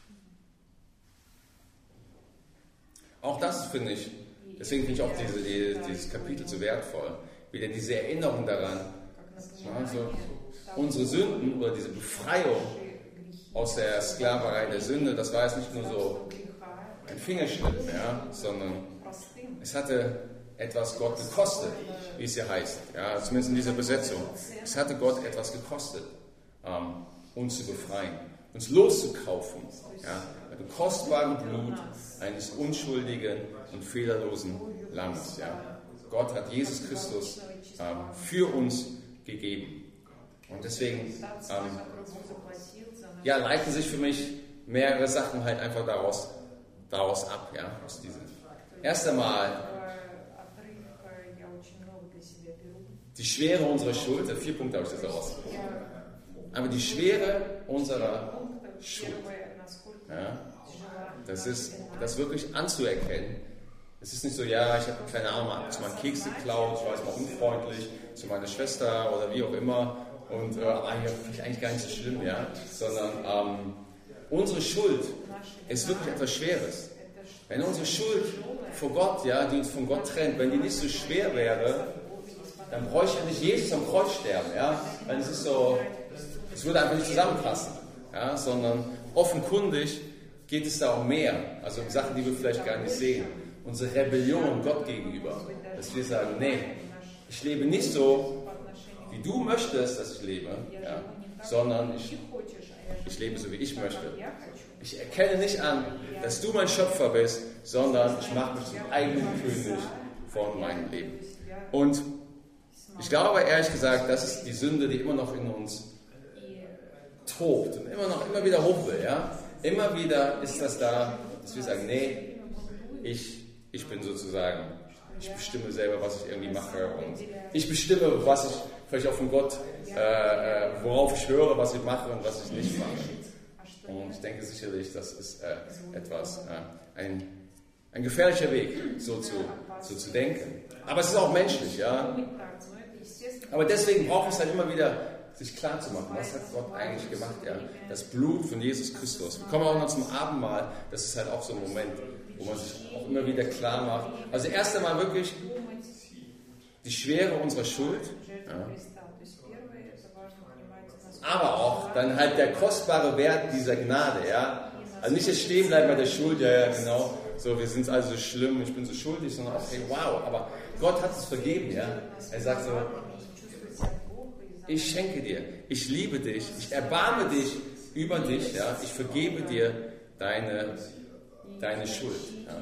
Auch das finde ich, deswegen finde ich auch dieses Kapitel so wertvoll. Wieder diese Erinnerung daran, also unsere Sünden oder diese Befreiung aus der Sklaverei der Sünde, das war jetzt nicht nur so ein Fingerschnitt, ja, sondern es hatte etwas Gott gekostet, wie es hier heißt, ja, zumindest in dieser Besetzung. Es hatte Gott etwas gekostet, uns zu befreien, uns loszukaufen, ja, mit dem kostbaren Blut eines unschuldigen und fehlerlosen Lammes. Ja. Gott hat Jesus Christus für uns gegeben. Und deswegen leiten sich für mich mehrere Sachen halt einfach daraus ab. Ja, aus diesem. Erst einmal Die Schwere unserer Schuld, 4 Punkte habe ich das aus. Aber die Schwere unserer Schuld, ja, das ist das wirklich anzuerkennen. Es ist nicht so, ja, ich habe keine Ahnung, mal einen Keks geklaut, ich war jetzt mal unfreundlich zu meiner Schwester oder wie auch immer. Und aber eigentlich gar nicht so schlimm, ja, sondern unsere Schuld ist wirklich etwas Schweres. Wenn unsere Schuld vor Gott, ja, die uns von Gott trennt, wenn die nicht so schwer wäre, dann bräuchte ja nicht Jesus am Kreuz sterben, ja, weil es ist so, es würde einfach nicht zusammenpassen, ja, sondern offenkundig geht es da um mehr, also um Sachen, die wir vielleicht gar nicht sehen. Unsere Rebellion Gott gegenüber, dass wir sagen, nee, ich lebe nicht so, wie du möchtest, dass ich lebe, ja, sondern ich lebe so, wie ich möchte. Ich erkenne nicht an, dass du mein Schöpfer bist, sondern ich mache mich zum eigenen König von meinem Leben. Und ich glaube, ehrlich gesagt, das ist die Sünde, die immer noch in uns tobt und immer wieder hoch will. Ja? Immer wieder ist das da, dass wir sagen, nee, ich bin sozusagen, ich bestimme selber, was ich irgendwie mache und ich bestimme, was ich vielleicht auch von Gott, worauf ich höre, was ich mache und was ich nicht mache. Und ich denke sicherlich, das ist ein gefährlicher Weg, so zu denken. Aber es ist auch menschlich, ja. Aber deswegen braucht es halt immer wieder, sich klar zu machen, was hat Gott eigentlich gemacht, ja. Das Blut von Jesus Christus. Wir kommen auch noch zum Abendmahl, das ist halt auch so ein Moment, wo man sich auch immer wieder klar macht. Also erst einmal wirklich die Schwere unserer Schuld, ja. Aber auch dann halt der kostbare Wert dieser Gnade, ja. Also nicht jetzt stehen bleiben bei der Schuld, ja, genau. So, wir sind also so schlimm, ich bin so schuldig, sondern auch, hey, wow, aber Gott hat es vergeben, ja. Er sagt so, ich schenke dir, ich liebe dich, ich erbarme dich über dich, ja. Ich vergebe dir deine Schuld, ja.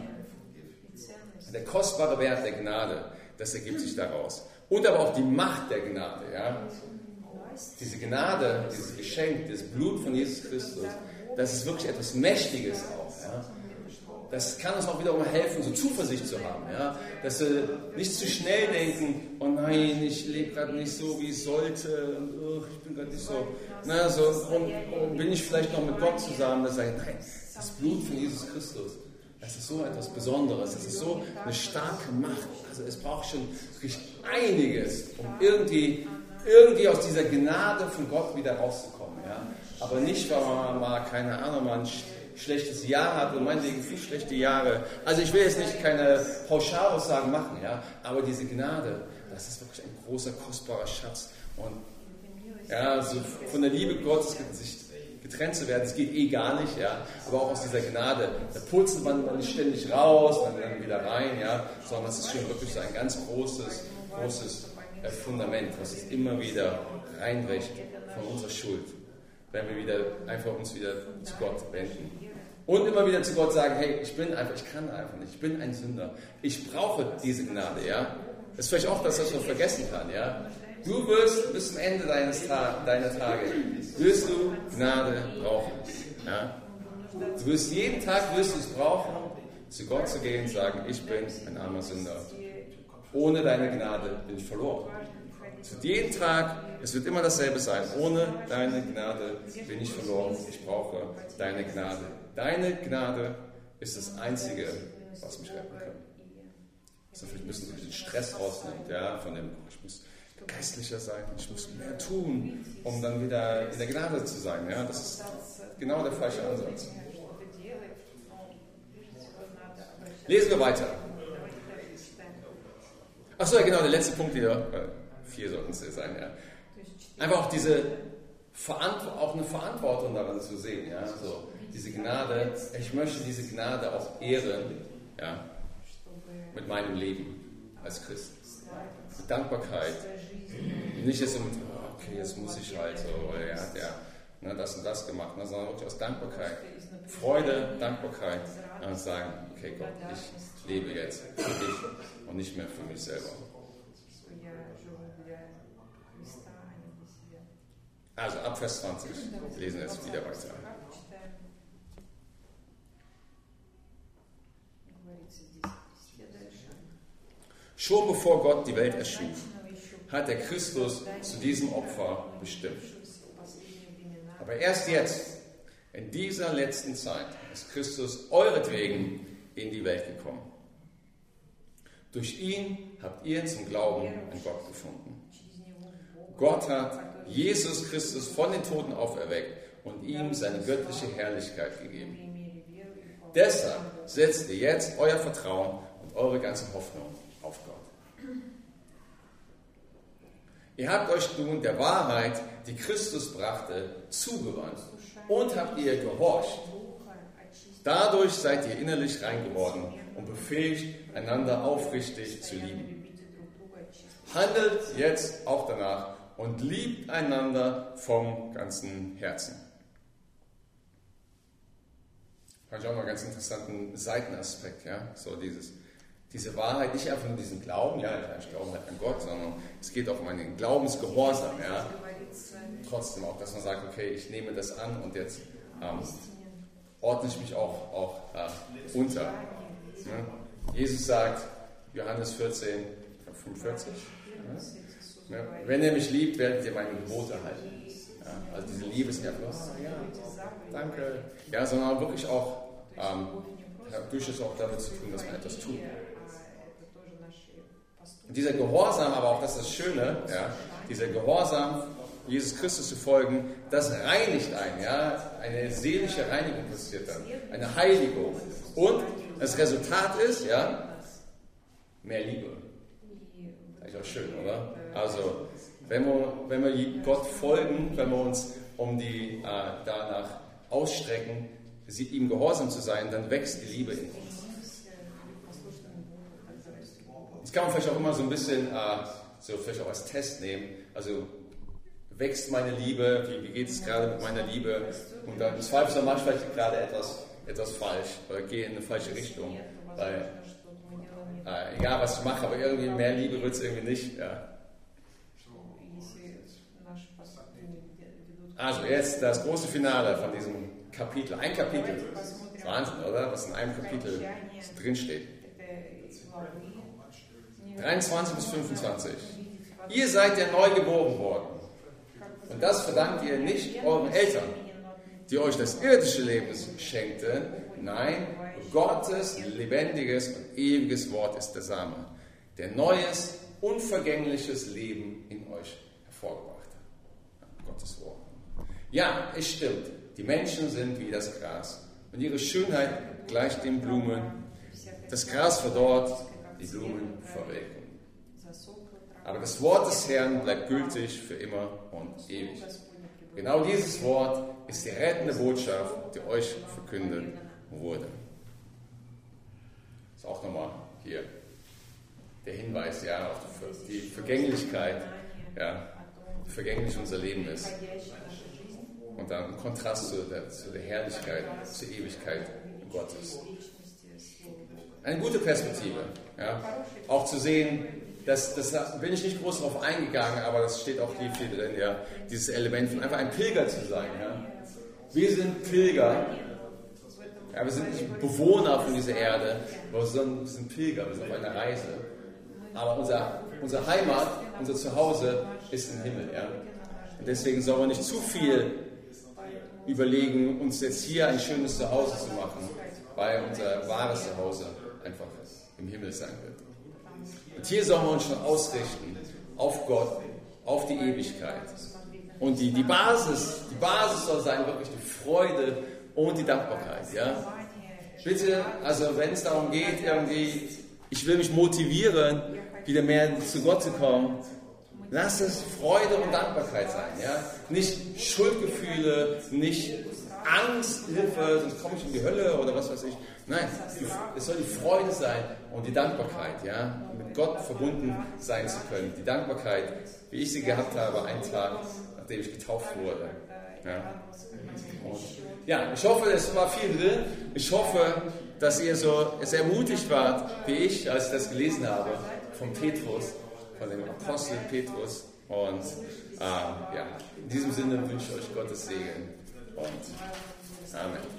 Der kostbare Wert der Gnade, das ergibt sich daraus. Und aber auch die Macht der Gnade, ja. Diese Gnade, dieses Geschenk, das Blut von Jesus Christus, das ist wirklich etwas Mächtiges auch. Ja? Das kann uns auch wiederum helfen, so Zuversicht zu haben. Ja? Dass wir nicht zu schnell denken, oh nein, ich lebe gerade nicht so, wie ich sollte, und ich bin gerade nicht so. Na, so und bin ich vielleicht noch mit Gott zusammen, dass ich sage, nein, das Blut von Jesus Christus, das ist so etwas Besonderes, das ist so eine starke Macht. Also es braucht schon wirklich einiges, um irgendwie aus dieser Gnade von Gott wieder rauszukommen. Ja? Aber nicht, weil man mal, keine Ahnung, mal ein schlechtes Jahr hat und meinetwegen viel schlechte Jahre. Also ich will jetzt nicht keine Pauschalaussagen machen, ja? Aber diese Gnade, das ist wirklich ein großer, kostbarer Schatz. Und ja, so von der Liebe Gottes sich getrennt zu werden, das geht eh gar nicht, ja? Aber auch aus dieser Gnade, da purzelt man nicht ständig raus, dann wieder rein, ja? Sondern es ist schon wirklich so ein ganz großes Fundament, was uns immer wieder reinbricht von unserer Schuld, wenn wir uns wieder zu Gott wenden. Und immer wieder zu Gott sagen, hey, ich kann einfach nicht, ich bin ein Sünder. Ich brauche diese Gnade, ja. Das ist vielleicht auch das, was man vergessen kann, ja. Du wirst bis zum Ende deiner Tage, wirst du Gnade brauchen, ja. Du wirst jeden Tag es brauchen, zu Gott zu gehen und sagen, ich bin ein armer Sünder. Ohne deine Gnade bin ich verloren. Zu jedem Tag, es wird immer dasselbe sein. Ohne deine Gnade bin ich verloren. Ich brauche deine Gnade. Deine Gnade ist das Einzige, was mich retten kann. Also vielleicht müssen wir den Stress rausnehmen, ja, von dem, ich muss geistlicher sein, ich muss mehr tun, um dann wieder in der Gnade zu sein. Ja, das ist genau der falsche Ansatz. Lesen wir weiter. Achso, ja, genau, der letzte Punkt hier. 4 sollten es sein, ja. Einfach auch eine Verantwortung daran zu sehen, ja. So, diese Gnade, ich möchte diese Gnade auch ehren, ja, mit meinem Leben als Christ. Mit Dankbarkeit. Nicht jetzt so mit, okay, jetzt muss ich halt so, oder er hat ja das und das gemacht, sondern wirklich aus Dankbarkeit. Freude, Dankbarkeit und sagen, okay Gott, ich lebe jetzt für dich und nicht mehr für mich selber. Also ab Vers 20, wir lesen jetzt wieder weiter. Schon bevor Gott die Welt erschuf, hat der Christus zu diesem Opfer bestimmt. Aber erst jetzt, in dieser letzten Zeit, ist Christus euretwegen in die Welt gekommen. Durch ihn habt ihr zum Glauben an Gott gefunden. Gott hat Jesus Christus von den Toten auferweckt und ihm seine göttliche Herrlichkeit gegeben. Deshalb setzt ihr jetzt euer Vertrauen und eure ganze Hoffnung auf Gott. Ihr habt euch nun der Wahrheit, die Christus brachte, zugewandt und habt ihr gehorcht. Dadurch seid ihr innerlich rein geworden und befähigt, einander aufrichtig zu lieben. Handelt jetzt auch danach und liebt einander vom ganzen Herzen. Fand ich auch noch einen ganz interessanten Seitenaspekt, ja, so diese Wahrheit, nicht einfach nur diesen Glauben, ja, ich glaube halt an Gott, sondern es geht auch um einen Glaubensgehorsam, ja. Trotzdem auch, dass man sagt, okay, ich nehme das an und jetzt ordne ich mich auch unter. Ja. Jesus sagt, Johannes 14, 45, ja, wenn ihr mich liebt, werdet ihr meine Gebote halten. Ja, also diese Liebe ist nicht einfach, ja, danke, ja, sondern wirklich auch durchaus auch damit zu tun, dass man etwas tut. Und dieser Gehorsam, aber auch das ist das Schöne, ja, dieser Gehorsam, Jesus Christus zu folgen, das reinigt einen, ja, eine seelische Reinigung passiert dann, eine Heiligung. Und das Resultat ist, ja, mehr Liebe. Das ist auch schön, oder? Also, wenn wir Gott folgen, wenn wir uns danach ausstrecken, ihm gehorsam zu sein, dann wächst die Liebe in uns. Das kann man vielleicht auch immer so ein bisschen, vielleicht auch als Test nehmen. Also, wächst meine Liebe? Wie geht es gerade mit meiner Liebe? Und dann im Zweifel mache ich vielleicht gerade etwas falsch oder gehe in eine falsche Richtung. Weil, egal was ich mache, aber irgendwie mehr Liebe wird es irgendwie nicht. Ja. Also jetzt das große Finale von diesem Kapitel. Ein Kapitel. Das ist Wahnsinn, oder? Was in einem Kapitel drinsteht. 23 bis 25. Ihr seid ja neu geboren worden. Und das verdankt ihr nicht euren Eltern, die euch das irdische Leben schenkten. Nein, Gottes lebendiges und ewiges Wort ist der Same, der neues, unvergängliches Leben in euch hervorgebracht hat. Gottes Wort. Ja, es stimmt. Die Menschen sind wie das Gras. Und ihre Schönheit gleicht den Blumen. Das Gras verdorrt, die Blumen verwelken. Aber das Wort des Herrn bleibt gültig für immer und ewig. Genau dieses Wort ist die rettende Botschaft, die euch verkündet wurde. Das ist auch nochmal hier der Hinweis, ja, auf die Vergänglichkeit, ja, wie vergänglich unser Leben ist. Und dann im Kontrast zu der Herrlichkeit, zur Ewigkeit Gottes. Eine gute Perspektive, ja, auch zu sehen, das bin ich nicht groß darauf eingegangen, aber das steht auch hier viel drin, ja, dieses Element von einfach ein Pilger zu sein. Ja. Wir sind Pilger, ja, wir sind nicht Bewohner von dieser Erde, sondern wir sind Pilger, wir sind auf einer Reise. Aber unsere Heimat, unser Zuhause ist im Himmel. Ja. Und deswegen sollen wir nicht zu viel überlegen, uns jetzt hier ein schönes Zuhause zu machen, weil unser wahres Zuhause einfach im Himmel sein wird. Und hier sollen wir uns schon ausrichten auf Gott, auf die Ewigkeit. Und die Basis soll sein wirklich die Freude und die Dankbarkeit. Ja? Bitte, also wenn es darum geht, irgendwie, ich will mich motivieren, wieder mehr zu Gott zu kommen, lass es Freude und Dankbarkeit sein. Ja? Nicht Schuldgefühle, nicht Angst, Hilfe, sonst komme ich in die Hölle oder was weiß ich. Nein, es soll die Freude sein und die Dankbarkeit, ja, mit Gott verbunden sein zu können. Die Dankbarkeit, wie ich sie gehabt habe, einen Tag, nachdem ich getauft wurde. Ja, und ja, ich hoffe, es war viel drin. Ich hoffe, dass ihr so sehr ermutigt wart, wie ich, als ich das gelesen habe, von Petrus, von dem Apostel Petrus. Und ja, in diesem Sinne wünsche ich euch Gottes Segen. Und Amen.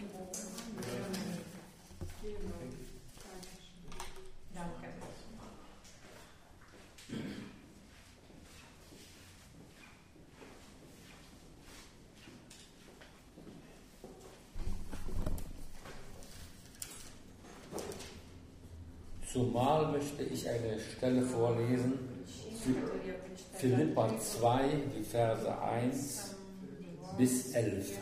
Zumal möchte ich eine Stelle vorlesen, Philipper 2, die Verse 1 bis 11.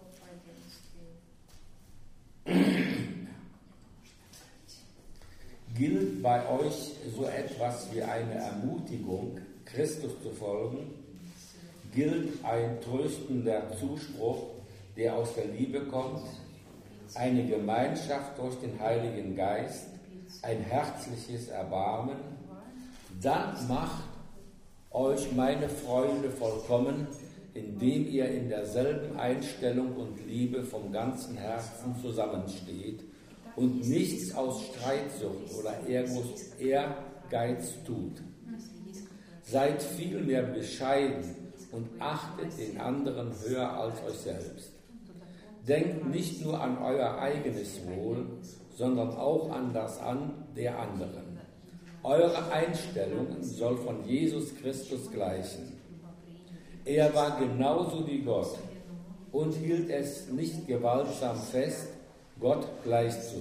Gilt bei euch so etwas wie eine Ermutigung, Christus zu folgen? Gilt ein tröstender Zuspruch, der aus der Liebe kommt? Eine Gemeinschaft durch den Heiligen Geist? Ein herzliches Erbarmen? Dann macht euch meine Freunde vollkommen, indem ihr in derselben Einstellung und Liebe vom ganzen Herzen zusammensteht und nichts aus Streitsucht oder Ehrgeiz tut. Seid vielmehr bescheiden und achtet den anderen höher als euch selbst. Denkt nicht nur an euer eigenes Wohl, sondern auch an das der anderen. Eure Einstellung soll von Jesus Christus gleichen. Er war genauso wie Gott und hielt es nicht gewaltsam fest, Gott gleich zu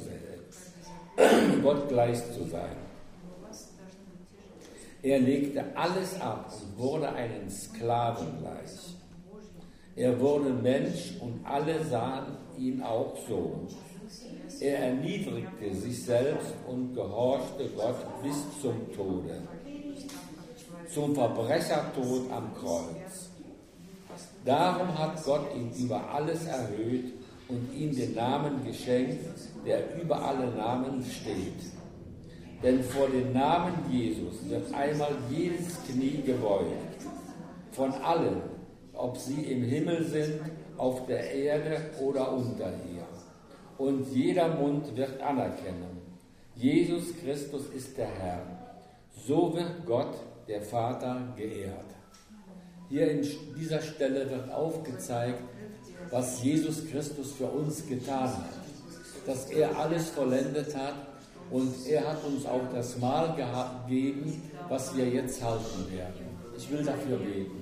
sein. Er legte alles ab und wurde einen Sklaven gleich. Er wurde Mensch und alle sahen ihn auch so. Er erniedrigte sich selbst und gehorchte Gott bis zum Tode, zum Verbrechertod am Kreuz. Darum hat Gott ihn über alles erhöht und ihm den Namen geschenkt, der über alle Namen steht. Denn vor dem Namen Jesus wird einmal jedes Knie gebeugt, von allen, ob sie im Himmel sind, auf der Erde oder unter ihr. Und jeder Mund wird anerkennen, Jesus Christus ist der Herr. So wird Gott, der Vater, geehrt. Hier in dieser Stelle wird aufgezeigt, was Jesus Christus für uns getan hat. Dass er alles vollendet hat und er hat uns auch das Mahl gegeben, was wir jetzt halten werden. Ich will dafür beten.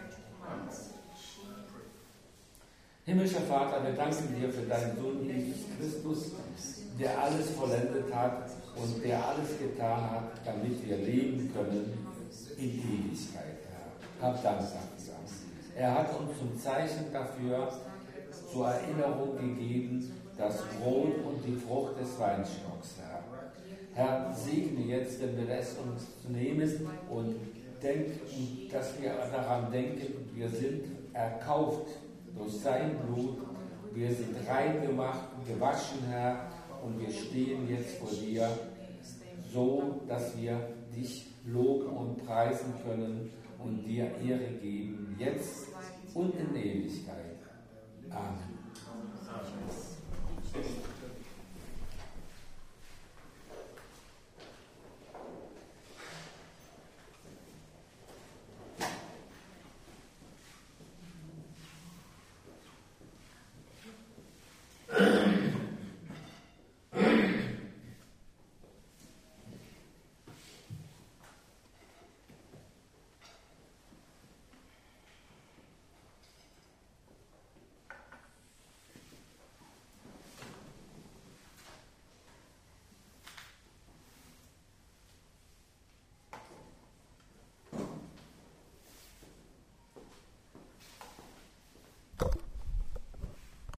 Himmlischer Vater, wir danken dir für deinen Sohn Jesus Christus, der alles vollendet hat und der alles getan hat, damit wir leben können in Ewigkeit. Hab Dank dafür. Er hat uns zum Zeichen dafür zur Erinnerung gegeben, das Brot und die Frucht des Weinstocks, Herr. Herr, segne jetzt, wenn wir das uns nehmen und denken, dass wir daran denken, wir sind erkauft durch sein Blut, wir sind rein gemacht, gewaschen, Herr, und wir stehen jetzt vor dir, so dass wir dich loben und preisen können und dir Ehre geben, jetzt und in Ewigkeit. Amen.